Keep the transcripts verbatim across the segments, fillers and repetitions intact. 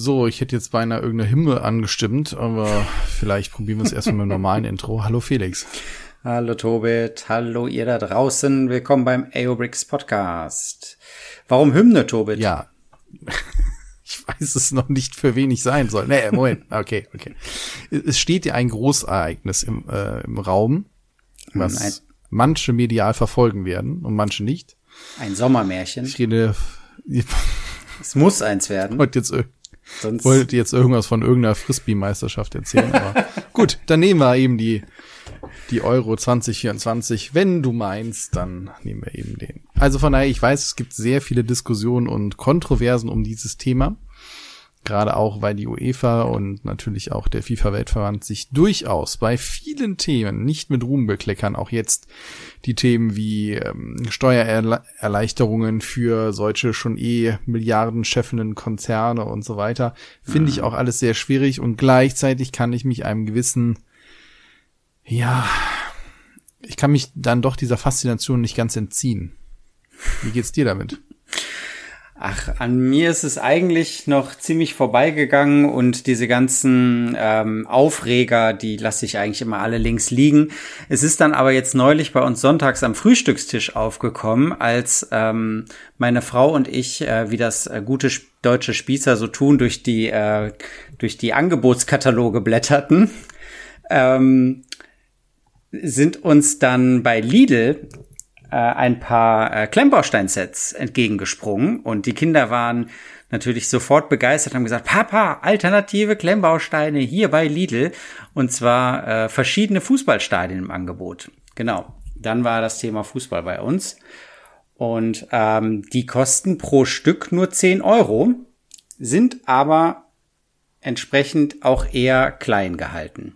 So, ich hätte jetzt beinahe irgendeine Hymne angestimmt, aber vielleicht probieren wir es erstmal mit dem normalen Intro. Hallo Felix. Hallo Tobit, hallo ihr da draußen, willkommen beim Aobrix Podcast. Warum Hymne, Tobit? Ja, ich weiß es noch nicht, für wen ich sein soll. Nee, Moment, okay, okay. Es steht ja ein Großereignis im, äh, im Raum, was Nein. manche medial verfolgen werden und manche nicht. Ein Sommermärchen. Ich rede... Es muss eins werden. Wollte jetzt, Sonst wollte jetzt irgendwas von irgendeiner Frisbee-Meisterschaft erzählen, aber gut, dann nehmen wir eben die, die Euro zwanzig vierundzwanzig. Wenn du meinst, dann nehmen wir eben den. Also von daher, ich weiß, es gibt sehr viele Diskussionen und Kontroversen um dieses Thema. Gerade auch, weil die UEFA und natürlich auch der FIFA-Weltverband sich durchaus bei vielen Themen nicht mit Ruhm bekleckern. Auch jetzt die Themen wie ähm, Steuererleichterungen für solche schon eh milliardenscheffenden Konzerne und so weiter. Finde ich auch alles sehr schwierig und gleichzeitig kann ich mich einem gewissen, ja, ich kann mich dann doch dieser Faszination nicht ganz entziehen. Wie geht's dir damit? Ach, an mir ist es eigentlich noch ziemlich vorbeigegangen und diese ganzen ähm, Aufreger, die lasse ich eigentlich immer alle links liegen. Es ist dann aber jetzt neulich bei uns sonntags am Frühstückstisch aufgekommen, als ähm, meine Frau und ich, äh, wie das äh, gute deutsche Spießer so tun, durch die äh, durch die Angebotskataloge blätterten, ähm, sind uns dann bei Lidl ein paar äh, Klemmbausteinsets entgegengesprungen und die Kinder waren natürlich sofort begeistert, haben gesagt, Papa, alternative Klemmbausteine hier bei Lidl und zwar äh, verschiedene Fußballstadien im Angebot. Genau, dann war das Thema Fußball bei uns und ähm, die kosten pro Stück nur zehn Euro, sind aber entsprechend auch eher klein gehalten.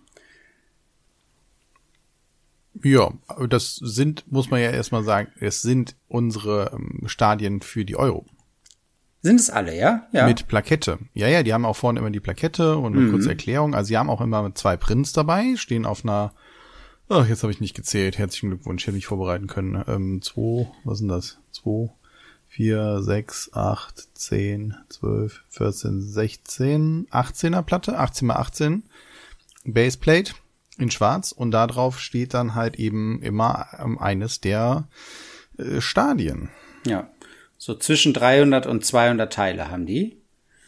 Ja, das sind, muss man ja erstmal sagen, es sind unsere ähm, Stadien für die Euro. Sind es alle, ja? Ja. Mit Plakette. Ja, ja, die haben auch vorne immer die Plakette und eine mhm. kurze Erklärung. Also sie haben auch immer zwei Prints dabei, stehen auf einer, ach, jetzt habe ich nicht gezählt, herzlichen Glückwunsch, hätte ich vorbereiten können. Ähm, zwei, was sind das? Zwei, vier, sechs, acht, zehn, zwölf, vierzehn, sechzehn, achtzehner Platte, achtzehn mal achtzehn, Baseplate. In schwarz und da drauf steht dann halt eben immer ähm, eines der äh, Stadien. Ja, so zwischen dreihundert und zweihundert Teile haben die.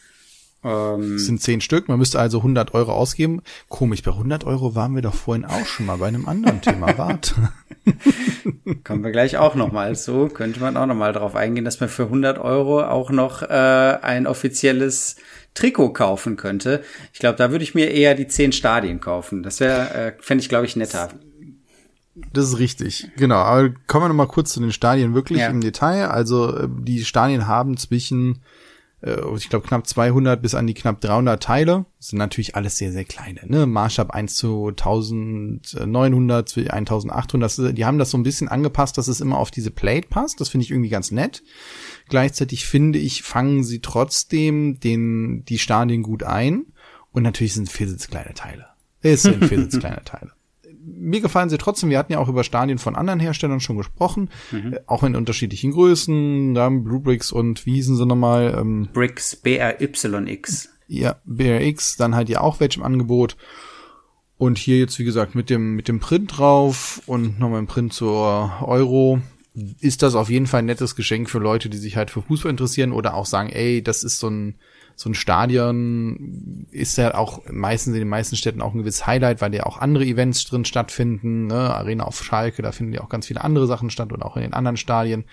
Ähm, das sind zehn Stück, man müsste also hundert Euro ausgeben. Komisch, bei hundert Euro waren wir doch vorhin auch schon mal bei einem anderen Thema. Warte. Kommen wir gleich auch nochmal zu. Könnte man auch nochmal drauf eingehen, dass man für hundert Euro auch noch äh, ein offizielles Trikot kaufen könnte. Ich glaube, da würde ich mir eher die zehn Stadien kaufen. Das wäre, äh, fände ich, glaube ich, netter. Das ist richtig, genau. Aber kommen wir noch mal kurz zu den Stadien wirklich ja. im Detail. Also die Stadien haben zwischen, äh, ich glaube, knapp zweihundert bis an die knapp dreihundert Teile. Das sind natürlich alles sehr, sehr kleine. Ne? Maßstab eins zu eintausendneunhundert, eintausendachthundert. Die haben das so ein bisschen angepasst, dass es immer auf diese Plate passt. Das finde ich irgendwie ganz nett. Gleichzeitig finde ich, fangen sie trotzdem den die Stadien gut ein. Und natürlich sind Viersitz kleine Teile. Es sind Viersitz kleine Teile. Mir gefallen sie trotzdem. Wir hatten ja auch über Stadien von anderen Herstellern schon gesprochen. Mhm. Auch in unterschiedlichen Größen. Da haben Blue Bricks und wie hießen sie nochmal? Ähm, Bricks, B R Y X. Ja, B R X. Dann halt ja auch welche im Angebot. Und hier jetzt, wie gesagt, mit dem mit dem Print drauf und nochmal ein Print zur Euro. Ist das auf jeden Fall ein nettes Geschenk für Leute, die sich halt für Fußball interessieren oder auch sagen, ey, das ist so ein so ein Stadion, ist ja auch meistens in den meisten Städten auch ein gewisses Highlight, weil ja auch andere Events drin stattfinden, ne, Arena auf Schalke, da finden ja auch ganz viele andere Sachen statt und auch in den anderen Stadien.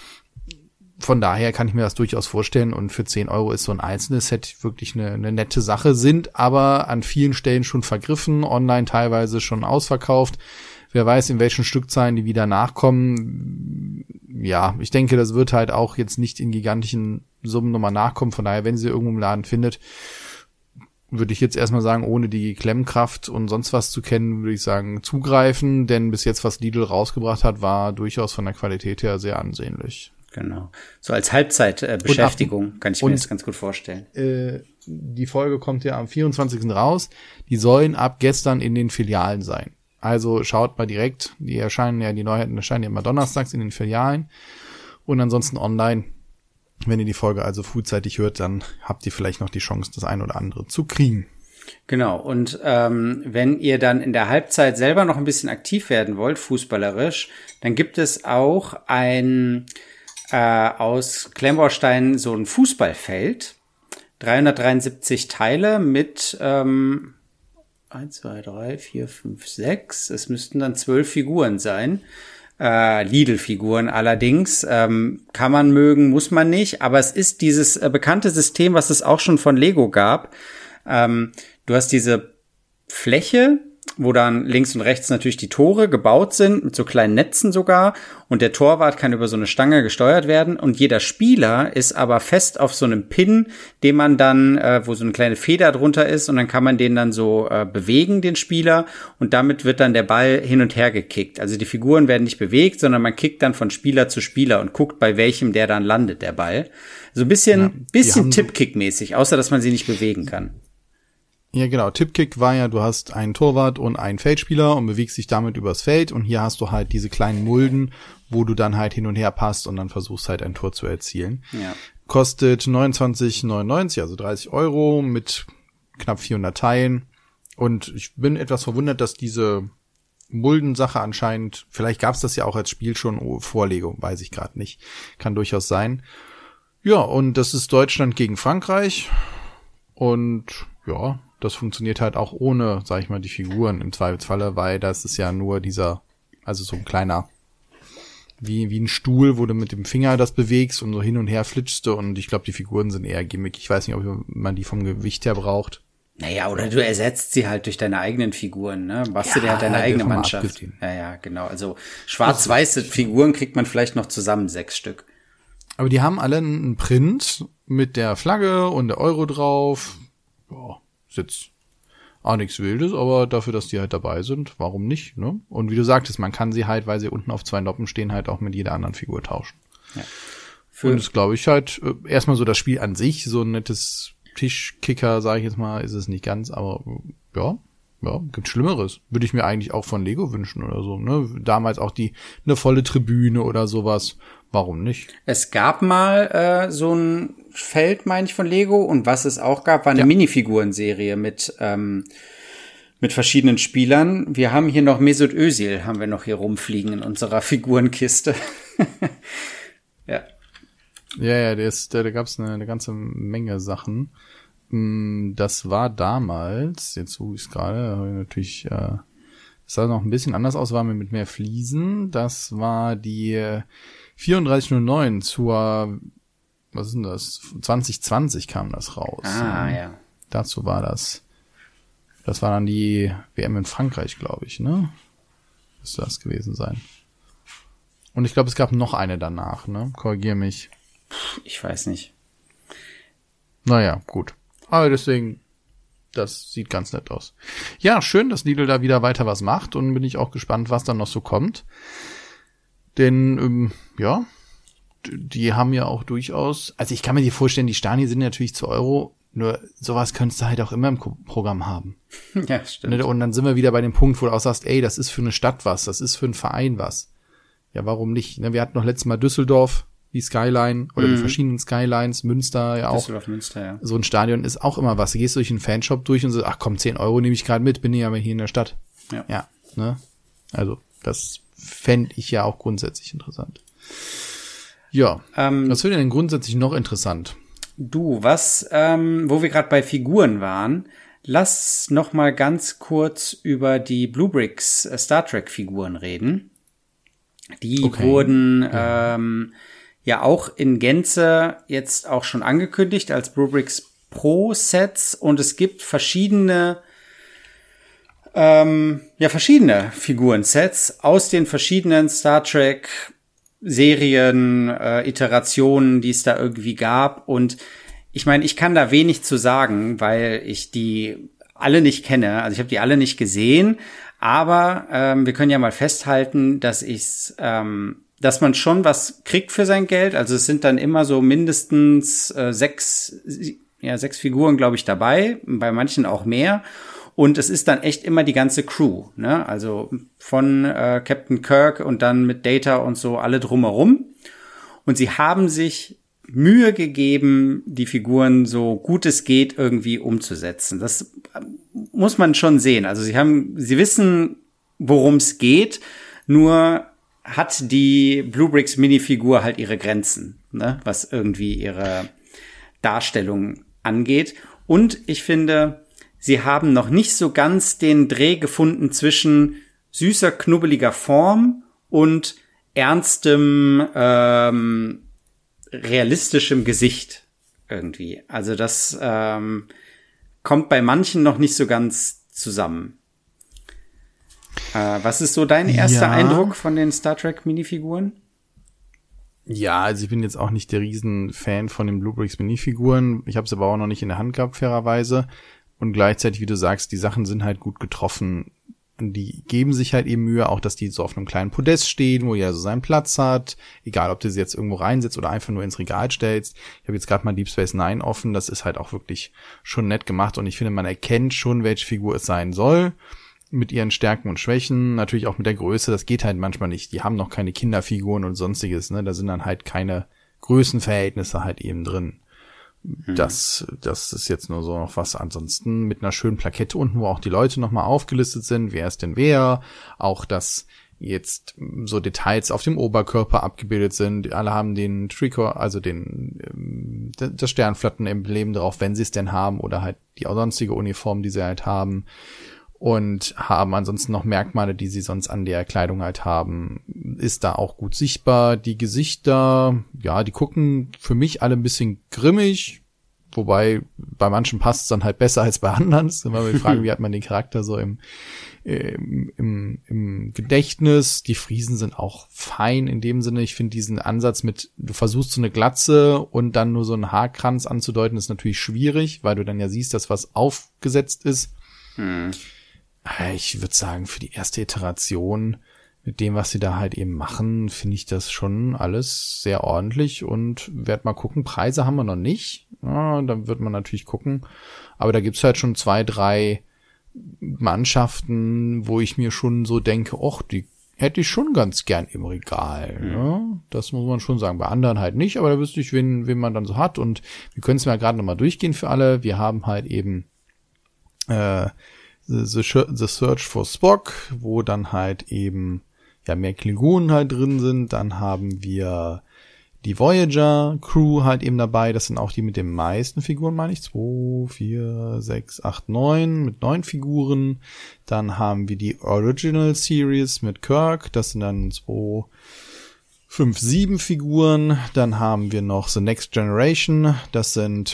Von daher kann ich mir das durchaus vorstellen und für zehn Euro ist so ein einzelnes Set wirklich eine, eine nette Sache, sind aber an vielen Stellen schon vergriffen, online teilweise schon ausverkauft. Wer weiß, in welchen Stückzahlen die wieder nachkommen. Ja, ich denke, das wird halt auch jetzt nicht in gigantischen Summen nochmal nachkommen. Von daher, wenn sie irgendwo im Laden findet, würde ich jetzt erstmal sagen, ohne die Klemmkraft und sonst was zu kennen, würde ich sagen, zugreifen. Denn bis jetzt, was Lidl rausgebracht hat, war durchaus von der Qualität her sehr ansehnlich. Genau. So als Halbzeitbeschäftigung äh, kann ich mir das ganz gut vorstellen. Äh, die Folge kommt ja am vierundzwanzigsten raus. Die sollen ab gestern in den Filialen sein. Also schaut mal direkt, die erscheinen ja, die Neuheiten erscheinen ja immer donnerstags in den Filialen und ansonsten online Wenn ihr die Folge also frühzeitig hört, dann habt ihr vielleicht noch die Chance, das ein oder andere zu kriegen. Genau, und ähm, wenn ihr dann in der Halbzeit selber noch ein bisschen aktiv werden wollt, fußballerisch, dann gibt es auch ein äh, aus Klemmbaustein so ein Fußballfeld, dreihundertdreiundsiebzig Teile mit ähm, eins, zwei, drei, vier, fünf, sechs, es müssten dann zwölf Figuren sein. Äh, Lidl-Figuren allerdings, ähm, kann man mögen, muss man nicht, aber es ist dieses äh, bekannte System, was es auch schon von Lego gab. Ähm, du hast diese Fläche, wo dann links und rechts natürlich die Tore gebaut sind, mit so kleinen Netzen sogar, und der Torwart kann über so eine Stange gesteuert werden, und jeder Spieler ist aber fest auf so einem Pin, den man dann, äh, wo so eine kleine Feder drunter ist, und dann kann man den dann so äh, bewegen, den Spieler, und damit wird dann der Ball hin und her gekickt. Also die Figuren werden nicht bewegt, sondern man kickt dann von Spieler zu Spieler und guckt, bei welchem der dann landet, der Ball. So ein bisschen, ja, bisschen Tippkick-mäßig, außer dass man sie nicht bewegen kann. Ja, genau. Tippkick war ja, du hast einen Torwart und einen Feldspieler und bewegst dich damit übers Feld, und hier hast du halt diese kleinen Mulden, wo du dann halt hin und her passt und dann versuchst halt ein Tor zu erzielen. Ja. Kostet neunundzwanzig neunundneunzig, also dreißig Euro mit knapp vierhundert Teilen, und ich bin etwas verwundert, dass diese Muldensache anscheinend, vielleicht gab's das ja auch als Spiel schon vor Lego, weiß ich gerade nicht, kann durchaus sein. Ja, und das ist Deutschland gegen Frankreich, und ja, das funktioniert halt auch ohne, sag ich mal, die Figuren im Zweifelsfalle, weil das ist ja nur dieser, also so ein kleiner, wie wie ein Stuhl, wo du mit dem Finger das bewegst und so hin und her flitschst, und ich glaube, die Figuren sind eher Gimmick. Ich weiß nicht, ob man die vom Gewicht her braucht. Naja, oder du ersetzt sie halt durch deine eigenen Figuren, ne? Machst du dir halt deine eigene Mannschaft. Abgesehen. Ja, ja, genau. Also schwarz-weiße Figuren kriegt man vielleicht noch zusammen, sechs Stück. Aber die haben alle einen Print mit der Flagge und der Euro drauf. Ja, ist jetzt auch nichts Wildes, aber dafür, dass die halt dabei sind, warum nicht, ne? Und wie du sagtest, man kann sie halt, weil sie unten auf zwei Noppen stehen, halt auch mit jeder anderen Figur tauschen. Ja. Und das glaube ich halt, erstmal so das Spiel an sich, so ein nettes Tischkicker, sage ich jetzt mal, ist es nicht ganz, aber ja, ja, gibt Schlimmeres. Würde ich mir eigentlich auch von Lego wünschen oder so, ne? Damals auch die, eine volle Tribüne oder sowas. Warum nicht? Es gab mal äh, so ein Feld, meine ich, von Lego, und was es auch gab, war eine ja. Minifigurenserie mit ähm, mit verschiedenen Spielern. Wir haben hier noch Mesut Özil, haben wir noch hier rumfliegen in unserer Figurenkiste. ja. Ja, ja, der ist, da, da gab es eine, eine ganze Menge Sachen. Das war damals, jetzt suche ich es gerade, natürlich, äh, das sah noch ein bisschen anders aus, war mir mit mehr Fliesen. Das war die vierunddreißig null neun zur, was ist denn das? zwanzig zwanzig kam das raus. Ah, ja. Dazu war das. Das war dann die W M in Frankreich, glaube ich, ne? Müsste das gewesen sein. Und ich glaube, es gab noch eine danach, ne? Korrigier mich. Ich weiß nicht. Naja, gut. Aber deswegen, das sieht ganz nett aus. Ja, schön, dass Lidl da wieder weiter was macht, und bin ich auch gespannt, was dann noch so kommt. Denn, ähm, ja, die haben ja auch durchaus, also ich kann mir die vorstellen, die Stani sind natürlich zu Euro, nur sowas könntest du halt auch immer im Programm haben. Ja, stimmt. Und dann sind wir wieder bei dem Punkt, wo du auch sagst, ey, das ist für eine Stadt was, das ist für einen Verein was. Ja, warum nicht? Wir hatten noch letztes Mal Düsseldorf, die Skyline, oder mhm. die verschiedenen Skylines, Münster ja auch. Düsseldorf, Münster, ja. So ein Stadion ist auch immer was. Du gehst durch einen Fanshop durch und so, ach komm, zehn Euro nehme ich gerade mit, bin ich aber hier in der Stadt. Ja. Ja, ne? Also, das fände ich ja auch grundsätzlich interessant. Ja, ähm, was wäre denn grundsätzlich noch interessant? Du, was, ähm, wo wir gerade bei Figuren waren, lass noch mal ganz kurz über die Bluebricks äh, Star Trek Figuren reden. Die okay. wurden ja. ähm, ja auch in Gänze jetzt auch schon angekündigt als Bluebricks Pro Sets, und es gibt verschiedene ähm, ja verschiedene Figurensets aus den verschiedenen Star Trek Serien, äh, Iterationen, die es da irgendwie gab. Und ich meine, ich kann da wenig zu sagen, weil ich die alle nicht kenne. Also ich habe die alle nicht gesehen. Aber ähm, wir können ja mal festhalten, dass ich's, ähm, dass man schon was kriegt für sein Geld. Also es sind dann immer so mindestens äh, sechs, ja sechs Figuren, glaube ich, dabei. Bei manchen auch mehr. Und es ist dann echt immer die ganze Crew, ne? Also von äh, Captain Kirk und dann mit Data und so alle drumherum. Und sie haben sich Mühe gegeben, die Figuren so gut es geht irgendwie umzusetzen. Das muss man schon sehen. Also sie haben, sie wissen, worum es geht, nur hat die Bluebricks Minifigur halt ihre Grenzen, ne, was irgendwie ihre Darstellung angeht. Und ich finde, sie haben noch nicht so ganz den Dreh gefunden zwischen süßer, knubbeliger Form und ernstem, ähm, realistischem Gesicht irgendwie. Also das ähm, kommt bei manchen noch nicht so ganz zusammen. Äh, was ist so dein erster ja. Eindruck von den Star Trek Minifiguren? Ja, also ich bin jetzt auch nicht der Riesenfan von den Bluebricks Minifiguren. Ich habe sie aber auch noch nicht in der Hand gehabt, fairerweise. Und gleichzeitig, wie du sagst, die Sachen sind halt gut getroffen. Die geben sich halt eben Mühe, auch dass die so auf einem kleinen Podest stehen, wo jeder so seinen Platz hat. Egal, ob du sie jetzt irgendwo reinsetzt oder einfach nur ins Regal stellst. Ich habe jetzt gerade mal Deep Space Nine offen. Das ist halt auch wirklich schon nett gemacht. Und ich finde, man erkennt schon, welche Figur es sein soll. Mit ihren Stärken und Schwächen. Natürlich auch mit der Größe. Das geht halt manchmal nicht. Die haben noch keine Kinderfiguren und sonstiges. Ne? Da sind dann halt keine Größenverhältnisse halt eben drin. Das, das ist jetzt nur so noch was. Ansonsten mit einer schönen Plakette unten, wo auch die Leute nochmal aufgelistet sind, wer ist denn wer. Auch, dass jetzt so Details auf dem Oberkörper abgebildet sind. Alle haben den Tricor, also den, das Sternflotten-Emblem drauf, wenn sie es denn haben, oder halt die sonstige Uniform, die sie halt haben. Und haben ansonsten noch Merkmale, die sie sonst an der Kleidung halt haben. Ist da auch gut sichtbar. Die Gesichter, ja, die gucken für mich alle ein bisschen grimmig. Wobei bei manchen passt es dann halt besser als bei anderen. Das ist immer die Frage, wie hat man den Charakter so im, im, im, im Gedächtnis. Die Friesen sind auch fein in dem Sinne. Ich finde diesen Ansatz mit, du versuchst so eine Glatze und dann nur so einen Haarkranz anzudeuten, ist natürlich schwierig, weil du dann ja siehst, dass was aufgesetzt ist. Hm. Ich würde sagen, für die erste Iteration mit dem, was sie da halt eben machen, finde ich das schon alles sehr ordentlich und werd mal gucken. Preise haben wir noch nicht. Ja, dann wird man natürlich gucken. Aber da gibt's halt schon zwei, drei Mannschaften, wo ich mir schon so denke, och, die hätte ich schon ganz gern im Regal. Mhm. Ja, das muss man schon sagen. Bei anderen halt nicht, aber da wüsste ich, wen, wen man dann so hat. Und wir können es mal gerade nochmal durchgehen für alle. Wir haben halt eben äh, The, The Search for Spock, wo dann halt eben ja mehr Klingonen halt drin sind. Dann haben wir die Voyager Crew halt eben dabei. Das sind auch die mit den meisten Figuren, meine ich. zwei, vier, sechs, acht, neun mit neun Figuren. Dann haben wir die Original Series mit Kirk. Das sind dann zwei, fünf, sieben Figuren. Dann haben wir noch The Next Generation. Das sind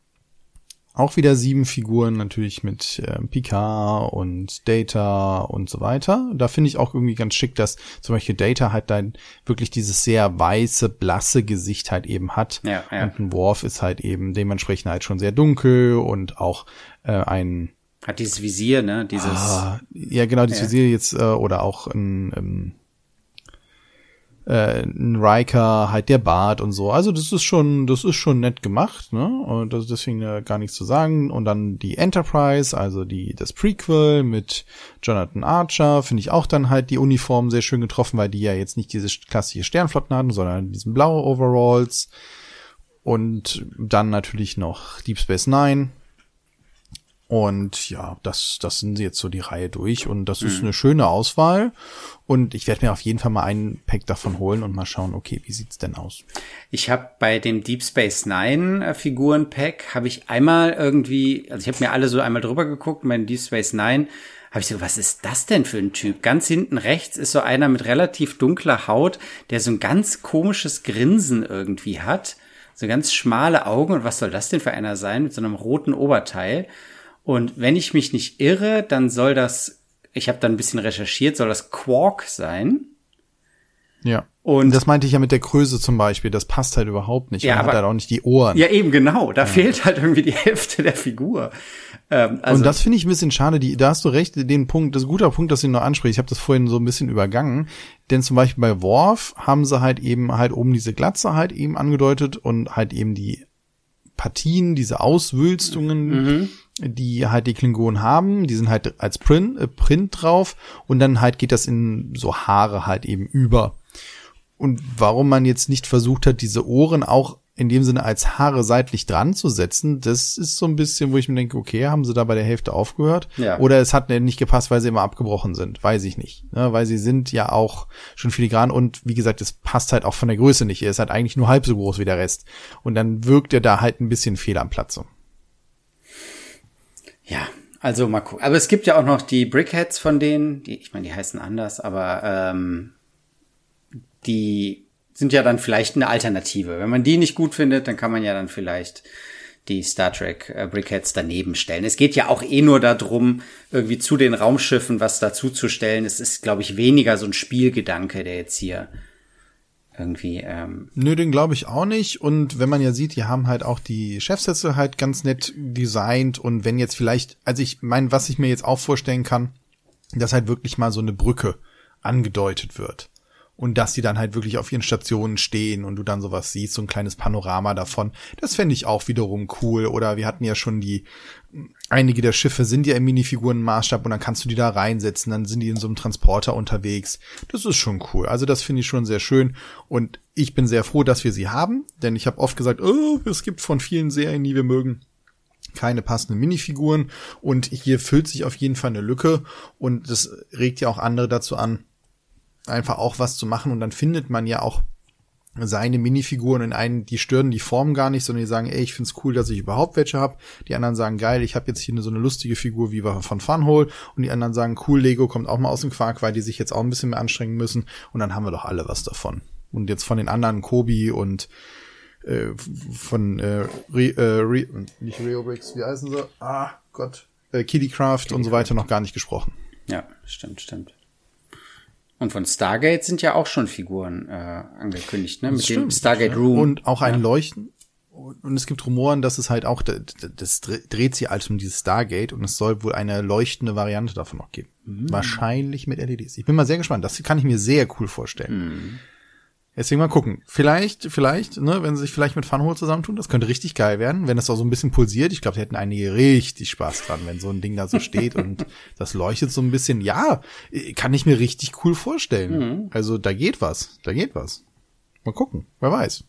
auch wieder sieben Figuren, natürlich mit äh, Picard und Data und so weiter. Da finde ich auch irgendwie ganz schick, dass zum Beispiel Data halt dann wirklich dieses sehr weiße, blasse Gesicht halt eben hat. Ja, ja. Und ein Worf ist halt eben dementsprechend halt schon sehr dunkel und auch äh, ein... Hat dieses Visier, ne? Dieses. Ah, ja, genau, dieses ja. Visier jetzt, äh, oder auch ein... Ähm, Äh, ein Riker, halt der Bart und so. Also das ist schon, das ist schon nett gemacht, ne? Und das ist deswegen äh, gar nichts zu sagen. Und dann die Enterprise, also die das Prequel mit Jonathan Archer, finde ich auch dann halt die Uniform sehr schön getroffen, weil die ja jetzt nicht diese klassische Sternflotten hatten, sondern diesen blaue Overalls. Und dann natürlich noch Deep Space Nine. Und ja, das, das sind jetzt so die Reihe durch und das ist eine schöne Auswahl und ich werde mir auf jeden Fall mal einen Pack davon holen und mal schauen, okay, wie sieht's denn aus? Ich habe bei dem Deep Space Nine äh, Figuren-Pack habe ich einmal irgendwie, also ich habe mir alle so einmal drüber geguckt, mein Deep Space Nine, habe ich so, was ist das denn für ein Typ? Ganz hinten rechts ist so einer mit relativ dunkler Haut, der so ein ganz komisches Grinsen irgendwie hat, so ganz schmale Augen und was soll das denn für einer sein mit so einem roten Oberteil? Und wenn ich mich nicht irre, dann soll das, ich habe dann ein bisschen recherchiert, soll das Quark sein. Ja. Und das meinte ich ja mit der Größe zum Beispiel, das passt halt überhaupt nicht. Ja, man aber, hat halt auch nicht die Ohren. Ja, eben genau, da ja. fehlt halt irgendwie die Hälfte der Figur. Ähm, also und das finde ich ein bisschen schade, die, da hast du recht, den Punkt, das ist ein guter Punkt, dass du ihn noch ansprichst. Ich habe das vorhin so ein bisschen übergangen. Denn zum Beispiel bei Worf haben sie halt eben halt oben diese Glatze halt eben angedeutet und halt eben die Partien, diese Auswülstungen, mhm. die halt die Klingonen haben, die sind halt als Print, äh, Print drauf und dann halt geht das in so Haare halt eben über. Und warum man jetzt nicht versucht hat, diese Ohren auch in dem Sinne als Haare seitlich dran zu setzen, das ist so ein bisschen, wo ich mir denke, okay, haben sie da bei der Hälfte aufgehört? Ja. Oder es hat nicht gepasst, weil sie immer abgebrochen sind, weiß ich nicht. Ne? Weil sie sind ja auch schon filigran und wie gesagt, es passt halt auch von der Größe nicht. Er ist halt eigentlich nur halb so groß wie der Rest. Und dann wirkt er da halt ein bisschen fehl am Platze. Ja, also mal gucken. Aber es gibt ja auch noch die Brickheads von denen, die, ich meine, die heißen anders, aber ähm, die sind ja dann vielleicht eine Alternative. Wenn man die nicht gut findet, dann kann man ja dann vielleicht die Star Trek äh, Brickheads daneben stellen. Es geht ja auch eh nur darum, irgendwie zu den Raumschiffen was dazuzustellen. Es ist, glaube ich, weniger so ein Spielgedanke, der jetzt hier irgendwie ähm Nö, den glaube ich auch nicht. Und wenn man ja sieht, die haben halt auch die Chefsitze halt ganz nett designt. Und wenn jetzt vielleicht, also ich meine, was ich mir jetzt auch vorstellen kann, dass halt wirklich mal so eine Brücke angedeutet wird. Und dass die dann halt wirklich auf ihren Stationen stehen und du dann sowas siehst, so ein kleines Panorama davon. Das fände ich auch wiederum cool. Oder wir hatten ja schon die, einige der Schiffe sind ja im Minifigurenmaßstab und dann kannst du die da reinsetzen, dann sind die in so einem Transporter unterwegs. Das ist schon cool. Also das finde ich schon sehr schön. Und ich bin sehr froh, dass wir sie haben, denn ich habe oft gesagt, oh, es gibt von vielen Serien, die wir mögen, keine passenden Minifiguren. Und hier füllt sich auf jeden Fall eine Lücke und das regt ja auch andere dazu an, einfach auch was zu machen und dann findet man ja auch seine Minifiguren in einen, die stören die Form gar nicht, sondern die sagen, ey, ich find's cool, dass ich überhaupt welche habe. Die anderen sagen, geil, ich habe jetzt hier eine, so eine lustige Figur wie von Funhole und die anderen sagen, cool, Lego kommt auch mal aus dem Quark, weil die sich jetzt auch ein bisschen mehr anstrengen müssen und dann haben wir doch alle was davon. Und jetzt von den anderen Kobi und äh, von äh, Re, äh, Re, nicht Reobricks, wie heißen sie? Ah, Gott, äh, Kittycraft und so weiter noch gar nicht gesprochen. Ja, stimmt, stimmt. Und von Stargate sind ja auch schon Figuren äh, angekündigt, ne? Mit Stimmt, dem Stargate ja. Room. Und auch ein ja. Leuchten. Und es gibt Rumoren, dass es halt auch, das, das dreht sich halt um dieses Stargate und es soll wohl eine leuchtende Variante davon noch geben. Mhm. Wahrscheinlich mit L E Ds. Ich bin mal sehr gespannt. Das kann ich mir sehr cool vorstellen. Mhm. Deswegen mal gucken. Vielleicht, vielleicht, ne, wenn sie sich vielleicht mit Funhole zusammentun, das könnte richtig geil werden, wenn es auch so ein bisschen pulsiert. Ich glaube, da hätten einige richtig Spaß dran, wenn so ein Ding da so steht und das leuchtet so ein bisschen. Ja, kann ich mir richtig cool vorstellen. Mhm. Also da geht was, da geht was. Mal gucken, wer weiß.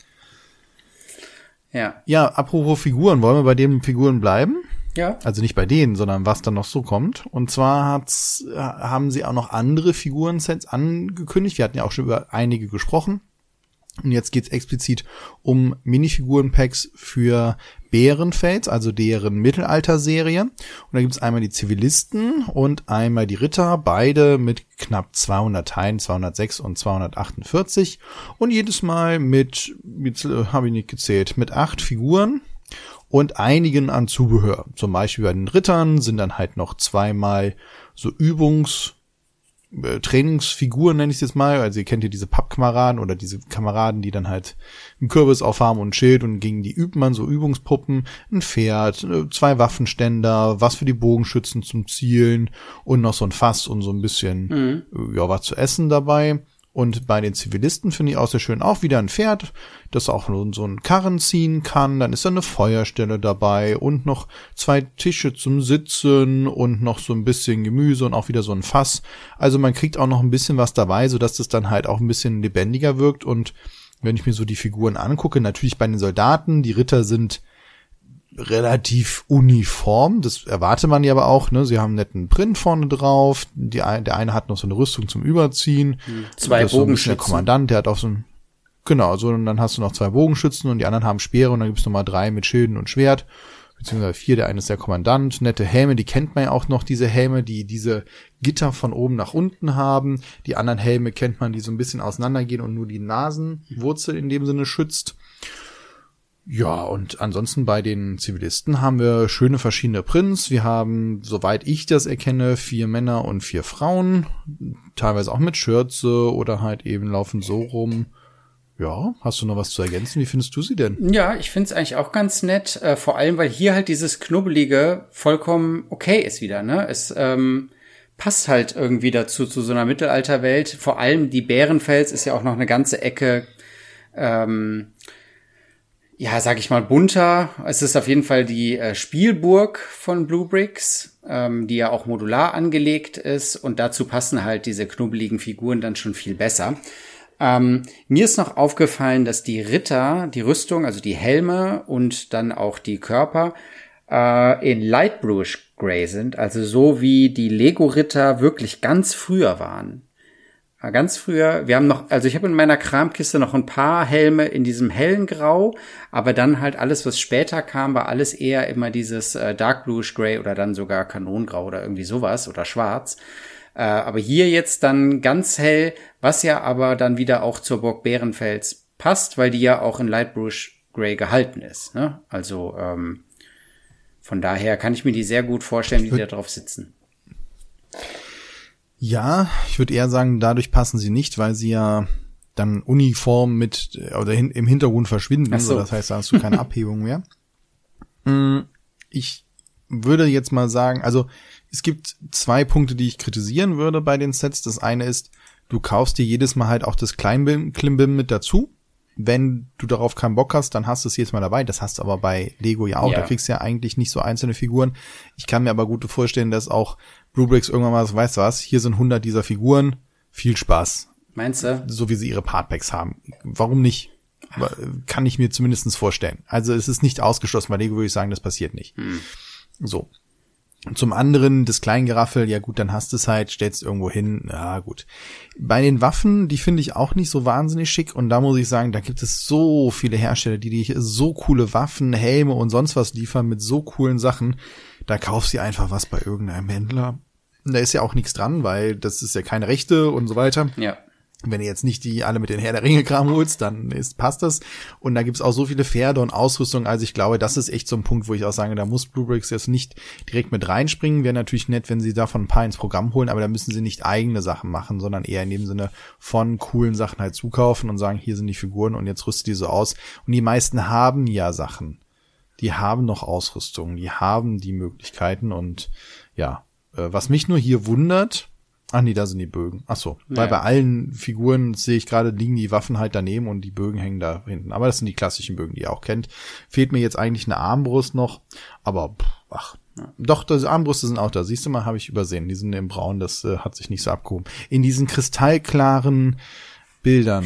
Ja. Ja, apropos Figuren, wollen wir bei den Figuren bleiben? Ja. Also nicht bei denen, sondern was dann noch so kommt. Und zwar hat's, haben sie auch noch andere Figurensets angekündigt. Wir hatten ja auch schon über einige gesprochen. Und jetzt geht's explizit um Minifiguren-Packs für Bärenfels, also deren Mittelalter-Serie. Und da gibt's einmal die Zivilisten und einmal die Ritter, beide mit knapp zweihundert Teilen, zweihundertsechs und zweihundertachtundvierzig. Und jedes Mal mit, jetzt habe ich nicht gezählt, mit acht Figuren. Und einigen an Zubehör. Zum Beispiel bei den Rittern sind dann halt noch zweimal so Übungs-, äh, Trainingsfiguren, nenne ich es jetzt mal. Also ihr kennt ja diese Pappkameraden oder diese Kameraden, die dann halt einen Kürbis aufhaben und ein Schild und gegen die übt man so Übungspuppen, ein Pferd, zwei Waffenständer, was für die Bogenschützen zum Zielen und noch so ein Fass und so ein bisschen, mhm. ja, was zu essen dabei. Und bei den Zivilisten finde ich auch sehr schön auch wieder ein Pferd, das auch so einen Karren ziehen kann. Dann ist da eine Feuerstelle dabei und noch zwei Tische zum Sitzen und noch so ein bisschen Gemüse und auch wieder so ein Fass. Also man kriegt auch noch ein bisschen was dabei, sodass das dann halt auch ein bisschen lebendiger wirkt. Und wenn ich mir so die Figuren angucke, natürlich bei den Soldaten, die Ritter sind relativ uniform, das erwartet man ja aber auch, ne? Sie haben einen netten Print vorne drauf, die, der eine hat noch so eine Rüstung zum Überziehen. Zwei Bogenschützen. Der Kommandant, der hat auch so ein, genau, so, und dann hast du noch zwei Bogenschützen und die anderen haben Speere und dann gibt's nochmal drei mit Schilden und Schwert, beziehungsweise vier, der eine ist der Kommandant, nette Helme, die kennt man ja auch noch, diese Helme, die diese Gitter von oben nach unten haben, die anderen Helme kennt man, die so ein bisschen auseinandergehen und nur die Nasenwurzel in dem Sinne schützt. Ja, und ansonsten bei den Zivilisten haben wir schöne verschiedene Prints. Wir haben, soweit ich das erkenne, vier Männer und vier Frauen, teilweise auch mit Schürze oder halt eben laufen so rum. Ja, hast du noch was zu ergänzen? Wie findest du sie denn? Ja, ich finde es eigentlich auch ganz nett, äh, vor allem, weil hier halt dieses Knubbelige vollkommen okay ist wieder, ne? Es ähm, passt halt irgendwie dazu, zu so einer Mittelalterwelt. Vor allem die Bärenfels ist ja auch noch eine ganze Ecke, ähm, ja, sag ich mal, bunter. Es ist auf jeden Fall die äh, Spielburg von Blue Bricks, ähm, die ja auch modular angelegt ist. Und dazu passen halt diese knubbeligen Figuren dann schon viel besser. Ähm, mir ist noch aufgefallen, dass die Ritter, die Rüstung, also die Helme und dann auch die Körper äh, in Light Bluish Grey sind, also so wie die Lego-Ritter wirklich ganz früher waren. Äh, ganz früher, wir haben noch, also ich habe in meiner Kramkiste noch ein paar Helme in diesem hellen Grau, aber dann halt alles, was später kam, war alles eher immer dieses äh, Dark Bluish Grey oder dann sogar Kanonengrau oder irgendwie sowas oder schwarz. Äh, aber hier jetzt dann ganz hell, was ja aber dann wieder auch zur Burg Bärenfels passt, weil die ja auch in Light Bluish Grey gehalten ist. Ne? Also ähm, von daher kann ich mir die sehr gut vorstellen, wie die da drauf sitzen. Ja, ich würde eher sagen, dadurch passen sie nicht, weil sie ja dann uniform mit oder hin, im Hintergrund verschwinden. Ach so. Das heißt, da hast du keine Abhebung mehr. Ich würde jetzt mal sagen, also es gibt zwei Punkte, die ich kritisieren würde bei den Sets. Das eine ist, du kaufst dir jedes Mal halt auch das Klimbim mit dazu. Wenn du darauf keinen Bock hast, dann hast du es jedes Mal dabei. Das hast du aber bei Lego ja auch. Ja. Da kriegst du ja eigentlich nicht so einzelne Figuren. Ich kann mir aber gut vorstellen, dass auch Brubricks irgendwann mal so, weißt du was, hier sind hundert dieser Figuren. Viel Spaß. Meinst du? So wie sie ihre Partpacks haben. Warum nicht? Ach. Kann ich mir zumindest vorstellen. Also es ist nicht ausgeschlossen. Bei Lego würde ich sagen, das passiert nicht. Hm. So. Zum anderen, das Kleingeraffel, ja gut, dann hast du es halt, stellst irgendwo hin, ja gut. Bei den Waffen, die finde ich auch nicht so wahnsinnig schick und da muss ich sagen, da gibt es so viele Hersteller, die dir so coole Waffen, Helme und sonst was liefern mit so coolen Sachen, da kaufst du einfach was bei irgendeinem Händler. Da ist ja auch nichts dran, weil das ist ja keine Rechte und so weiter. Ja. Wenn du jetzt nicht die alle mit den Herr der Ringe Kram holst, dann ist, passt das. Und da gibt's auch so viele Pferde und Ausrüstung. Also ich glaube, das ist echt so ein Punkt, wo ich auch sage, da muss Brubricks jetzt nicht direkt mit reinspringen. Wäre natürlich nett, wenn sie davon ein paar ins Programm holen, aber da müssen sie nicht eigene Sachen machen, sondern eher in dem Sinne von coolen Sachen halt zukaufen und sagen, hier sind die Figuren und jetzt rüstet die so aus. Und die meisten haben ja Sachen. Die haben noch Ausrüstung, die haben die Möglichkeiten und ja, äh, was mich nur hier wundert, ach nee, da sind die Bögen. Ach so, ja. Weil bei allen Figuren sehe ich gerade, liegen die Waffen halt daneben und die Bögen hängen da hinten. Aber das sind die klassischen Bögen, die ihr auch kennt. Fehlt mir jetzt eigentlich eine Armbrust noch, aber ach, ja. Doch, das Armbrüste sind auch da. Siehst du mal, habe ich übersehen. Die sind im Braun, das äh, hat sich nicht so abgehoben. In diesen kristallklaren Bildern.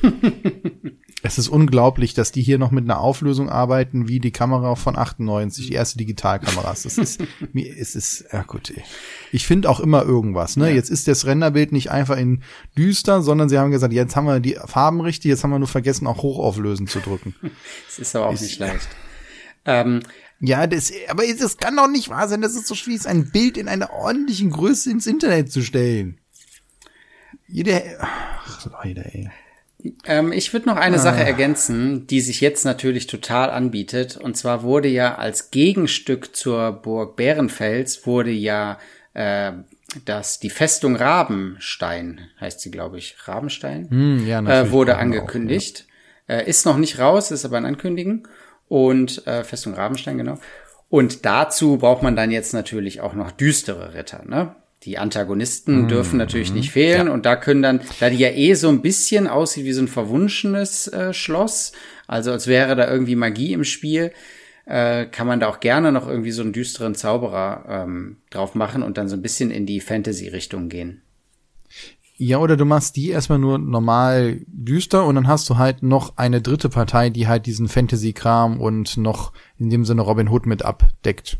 Es ist unglaublich, dass die hier noch mit einer Auflösung arbeiten, wie die Kamera von achtundneunzig, die erste Digitalkameras. Das ist, mir, es ist, ja gut, ey. Ich finde auch immer irgendwas, ne? Ja. Jetzt ist das Renderbild nicht einfach in düster, sondern sie haben gesagt, jetzt haben wir die Farben richtig, jetzt haben wir nur vergessen, auch hochauflösend zu drücken. Das ist aber auch ist, nicht leicht. Ähm, ja, das, aber das kann doch nicht wahr sein, das ist so schwierig, ein Bild in einer ordentlichen Größe ins Internet zu stellen. Jeder, ach Leute, ey. Ähm, ich würde noch eine ah. Sache ergänzen, die sich jetzt natürlich total anbietet. Und zwar wurde ja als Gegenstück zur Burg Bärenfels wurde ja äh, das die Festung Rabenstein, heißt sie, glaube ich, Rabenstein, hm, ja, äh, wurde angekündigt. Auch, ja. äh, ist noch nicht raus, ist aber ein Ankündigen. Und äh, Festung Rabenstein, genau. Und dazu braucht man dann jetzt natürlich auch noch düstere Ritter, ne? Die Antagonisten mm, dürfen natürlich mm, nicht fehlen ja. Und da können dann, da die ja eh so ein bisschen aussieht wie so ein verwunschenes äh, Schloss, also als wäre da irgendwie Magie im Spiel, äh, kann man da auch gerne noch irgendwie so einen düsteren Zauberer ähm, drauf machen und dann so ein bisschen in die Fantasy-Richtung gehen. Ja, oder du machst die erstmal nur normal düster und dann hast du halt noch eine dritte Partei, die halt diesen Fantasy-Kram und noch in dem Sinne Robin Hood mit abdeckt.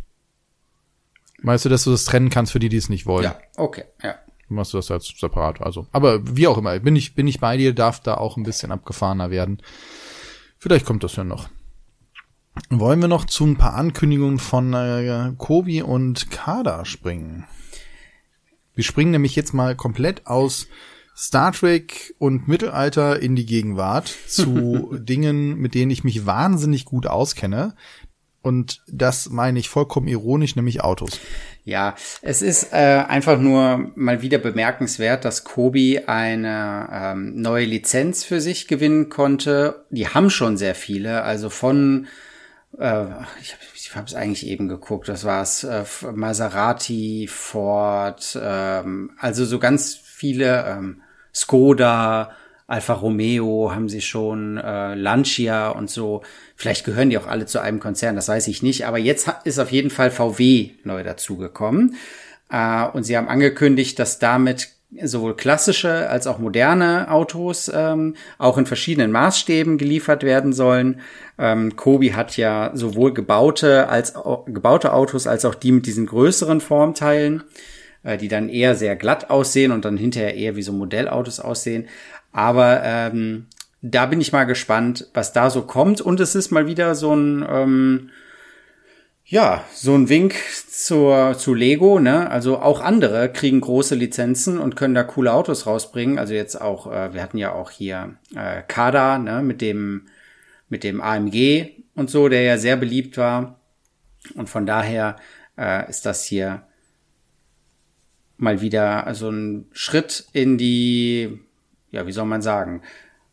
Weißt du, dass du das trennen kannst für die, die es nicht wollen? Ja, okay, ja. Machst du das als separat, also. Aber wie auch immer, bin ich, bin ich bei dir, darf da auch ein bisschen abgefahrener werden. Vielleicht kommt das ja noch. Wollen wir noch zu ein paar Ankündigungen von äh, Kobi und Kada springen? Wir springen nämlich jetzt mal komplett aus Star Trek und Mittelalter in die Gegenwart zu Dingen, mit denen ich mich wahnsinnig gut auskenne. Und das meine ich vollkommen ironisch, nämlich Autos. Ja, es ist äh, einfach nur mal wieder bemerkenswert, dass Kobi eine ähm, neue Lizenz für sich gewinnen konnte. Die haben schon sehr viele, also von, äh, ich habe ich habe es eigentlich eben geguckt, das war es, äh, Maserati, Ford, ähm, also so ganz viele, ähm, Skoda, Alfa Romeo haben sie schon, äh, Lancia und so. Vielleicht gehören die auch alle zu einem Konzern, das weiß ich nicht. Aber jetzt ist auf jeden Fall V W neu dazugekommen. Äh, und sie haben angekündigt, dass damit sowohl klassische als auch moderne Autos ähm, auch in verschiedenen Maßstäben geliefert werden sollen. Ähm, Kobi hat ja sowohl gebaute als auch, gebaute Autos als auch die mit diesen größeren Formteilen, äh, die dann eher sehr glatt aussehen und dann hinterher eher wie so Modellautos aussehen. Aber ähm, da bin ich mal gespannt, was da so kommt. Und es ist mal wieder so ein ähm, Ja, so ein Wink zur, zu Lego, ne? Also auch andere kriegen große Lizenzen und können da coole Autos rausbringen. Also jetzt auch, äh, wir hatten ja auch hier äh, Kada, ne? Mit dem, mit dem A M G und so, der ja sehr beliebt war. Und von daher äh, ist das hier mal wieder also ein Schritt in die, ja, wie soll man sagen,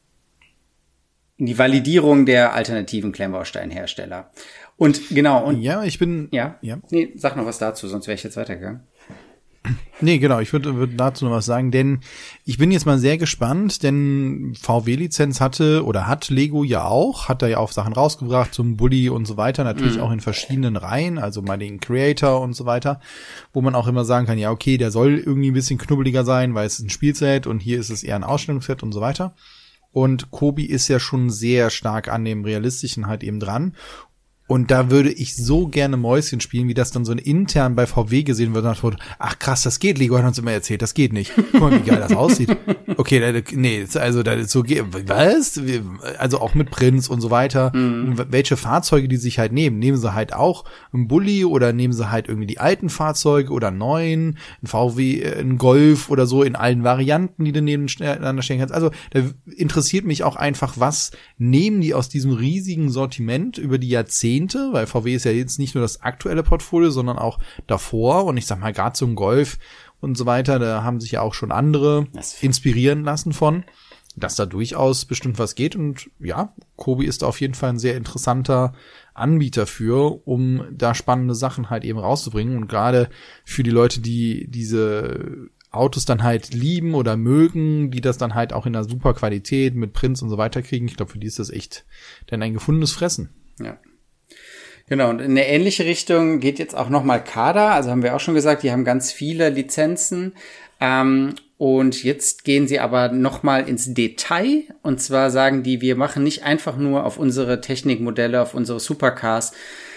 in die Validierung der alternativen Klemmbausteinhersteller. Und genau, und ja, ich bin ja, ja. Nee, sag noch was dazu, sonst wäre ich jetzt weitergegangen. Nee, genau, ich würde würd dazu noch was sagen, denn ich bin jetzt mal sehr gespannt, denn V W-Lizenz hatte oder hat Lego ja auch, hat da ja auch Sachen rausgebracht zum Bulli und so weiter, natürlich mhm. auch in verschiedenen Reihen, also mal den Creator und so weiter, wo man auch immer sagen kann, ja okay, der soll irgendwie ein bisschen knubbeliger sein, weil es ist ein Spielset und hier ist es eher ein Ausstellungsset und so weiter. Und Kobi ist ja schon sehr stark an dem Realistischen halt eben dran. Und da würde ich so gerne Mäuschen spielen, wie das dann so intern bei V W gesehen wird. Und dann, ach krass, das geht, Lego hat uns immer erzählt, das geht nicht. Guck mal, wie geil das aussieht. Okay, da, nee, also da ist so, was? Also auch mit Prints und so weiter. Mhm. Welche Fahrzeuge die sich halt nehmen. Nehmen sie halt auch einen Bulli oder nehmen sie halt irgendwie die alten Fahrzeuge oder einen neuen, ein V W, ein Golf oder so in allen Varianten, die du nebeneinander stellen kannst. Also da interessiert mich auch einfach, was nehmen die aus diesem riesigen Sortiment über die Jahrzehnte, weil V W ist ja jetzt nicht nur das aktuelle Portfolio, sondern auch davor. Und ich sag mal, gerade zum Golf und so weiter, da haben sich ja auch schon andere inspirieren lassen von, dass da durchaus bestimmt was geht. Und ja, Kobi ist auf jeden Fall ein sehr interessanter Anbieter für, um da spannende Sachen halt eben rauszubringen. Und gerade für die Leute, die diese Autos dann halt lieben oder mögen, die das dann halt auch in einer super Qualität mit Prints und so weiter kriegen, ich glaube, für die ist das echt dann ein gefundenes Fressen. Ja. Genau, und in eine ähnliche Richtung geht jetzt auch nochmal Kada, also haben wir auch schon gesagt, die haben ganz viele Lizenzen, ähm, und jetzt gehen sie aber nochmal ins Detail, und zwar sagen die, wir machen nicht einfach nur auf unsere Technikmodelle, auf unsere Supercars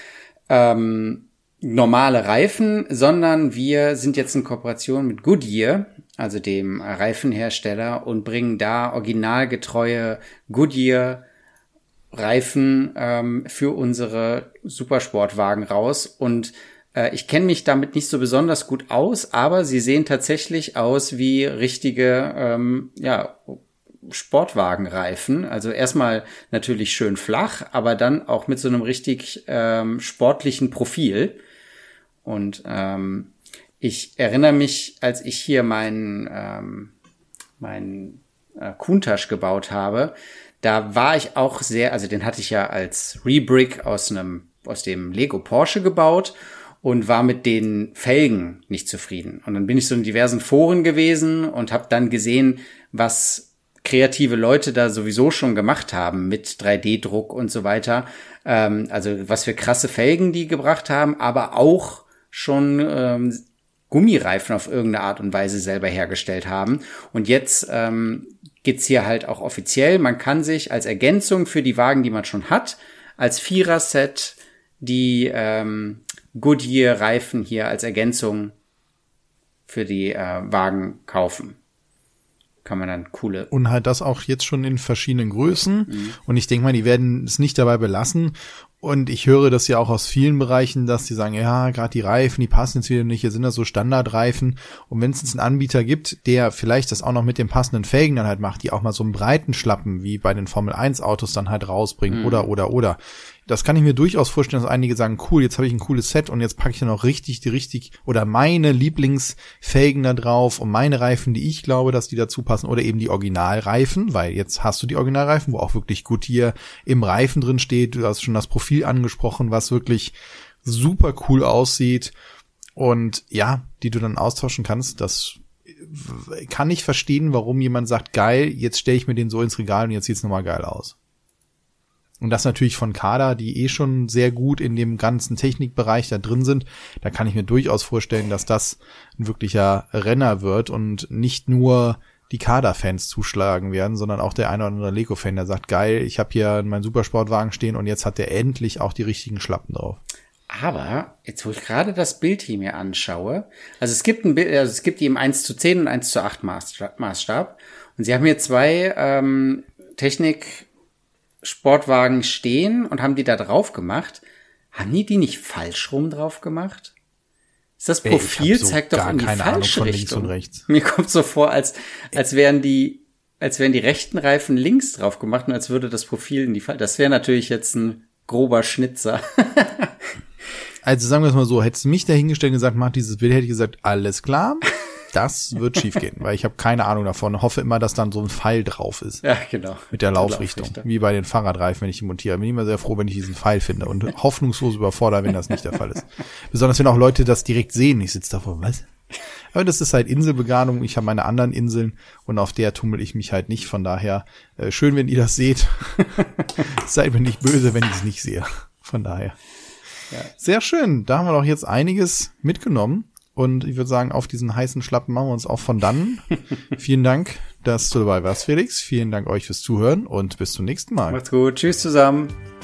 ähm, normale Reifen, sondern wir sind jetzt in Kooperation mit Goodyear, also dem Reifenhersteller, und bringen da originalgetreue Goodyear Reifen ähm, für unsere Supersportwagen raus. Und äh, ich kenne mich damit nicht so besonders gut aus, aber sie sehen tatsächlich aus wie richtige ähm, ja Sportwagenreifen. Also erstmal natürlich schön flach, aber dann auch mit so einem richtig ähm, sportlichen Profil. Und ähm, ich erinnere mich, als ich hier meinen ähm, meinen äh, Countach gebaut habe, da war ich auch sehr, also den hatte ich ja als Rebrick aus einem, aus dem Lego Porsche gebaut und war mit den Felgen nicht zufrieden. Und dann bin ich so in diversen Foren gewesen und habe dann gesehen, was kreative Leute da sowieso schon gemacht haben mit drei D Druck und so weiter. Ähm, also was für krasse Felgen die gebracht haben, aber auch schon ähm, Gummireifen auf irgendeine Art und Weise selber hergestellt haben. Und jetzt ähm, geht's hier halt auch offiziell. Man kann sich als Ergänzung für die Wagen, die man schon hat, als Vierer-Set die ähm, Goodyear-Reifen hier als Ergänzung für die äh, Wagen kaufen. Kann man dann coole... Und halt das auch jetzt schon in verschiedenen Größen. Mhm. Und ich denke mal, die werden es nicht dabei belassen. Und ich höre das ja auch aus vielen Bereichen, dass die sagen, ja, gerade die Reifen, die passen jetzt wieder nicht, hier sind das so Standardreifen. Und wenn es jetzt einen Anbieter gibt, der vielleicht das auch noch mit den passenden Felgen dann halt macht, die auch mal so einen breiten Schlappen wie bei den Formel eins Autos dann halt rausbringen, mhm. oder, oder, oder. Das kann ich mir durchaus vorstellen, dass einige sagen, cool, jetzt habe ich ein cooles Set und jetzt packe ich dann auch richtig die richtig oder meine Lieblingsfelgen da drauf und meine Reifen, die ich glaube, dass die dazu passen, oder eben die Originalreifen, weil jetzt hast du die Originalreifen, wo auch wirklich gut hier im Reifen drin steht. Du hast schon das Profil angesprochen, was wirklich super cool aussieht und ja, die du dann austauschen kannst. Das kann ich verstehen, warum jemand sagt, geil, jetzt stelle ich mir den so ins Regal und jetzt sieht's nochmal geil aus. Und das natürlich von Kada, die eh schon sehr gut in dem ganzen Technikbereich da drin sind. Da kann ich mir durchaus vorstellen, dass das ein wirklicher Renner wird und nicht nur die Kada-Fans zuschlagen werden, sondern auch der eine oder andere Lego-Fan, der sagt, geil, ich habe hier meinen Supersportwagen stehen und jetzt hat der endlich auch die richtigen Schlappen drauf. Aber, jetzt wo ich gerade das Bild hier mir anschaue, also es gibt ein Bild, also es gibt die im eins zu zehn und eins zu acht Maßstab und sie haben hier zwei ähm, Technik-Sportwagen stehen und haben die da drauf gemacht. Haben die die nicht falsch rum drauf gemacht? Ist das Profil, so zeigt doch in die falsche Richtung. Mir kommt so vor, als, als wären die, als wären die rechten Reifen links drauf gemacht und als würde das Profil in die falsche. Das wäre natürlich jetzt ein grober Schnitzer. Also sagen wir es mal so, hättest du mich dahingestellt und gesagt, mach dieses Bild, hätte ich gesagt, alles klar, das wird schief gehen, weil ich habe keine Ahnung davon, hoffe immer, dass dann so ein Pfeil drauf ist. Ja, genau. Mit der Laufrichtung, Laufrichtung. Wie bei den Fahrradreifen, wenn ich die montiere. Bin ich immer sehr froh, wenn ich diesen Pfeil finde und hoffnungslos überfordert, wenn das nicht der Fall ist. Besonders wenn auch Leute das direkt sehen, ich sitze davor, was? Aber das ist halt Inselbegadung, ich habe meine anderen Inseln und auf der tummel ich mich halt nicht, von daher äh, schön, wenn ihr das seht. Seid mir nicht böse, wenn ich es nicht sehe, von daher. Ja. Sehr schön, da haben wir doch jetzt einiges mitgenommen. Und ich würde sagen, auf diesen heißen Schlappen machen wir uns auch von dann. Vielen Dank, dass du dabei warst, Felix. Vielen Dank euch fürs Zuhören und bis zum nächsten Mal. Macht's gut. Tschüss zusammen.